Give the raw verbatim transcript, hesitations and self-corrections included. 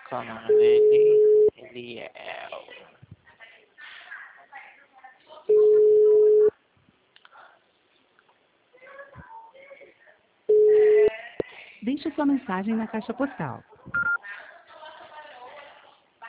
Qual o nome dele? Ele é... Deixe sua mensagem na caixa postal.